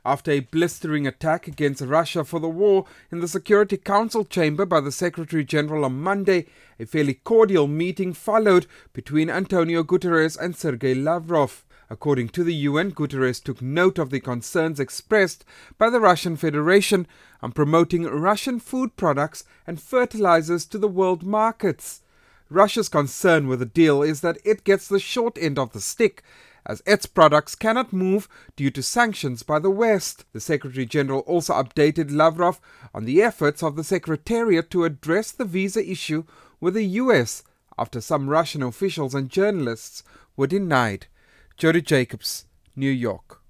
After a blistering attack against Russia for the war in the Security Council chamber by the Secretary General on Monday, a fairly cordial meeting followed between Antonio Guterres and Sergei Lavrov. According to the UN, Guterres took note of the concerns expressed by the Russian Federation on promoting Russian food products and fertilizers to the world markets. Russia's concern with the deal is that it gets the short end of the stick, as its products cannot move due to sanctions by the West. The Secretary General also updated Lavrov on the efforts of the Secretariat to address the visa issue with the US after some Russian officials and journalists were denied. Jody Jacobs, New York.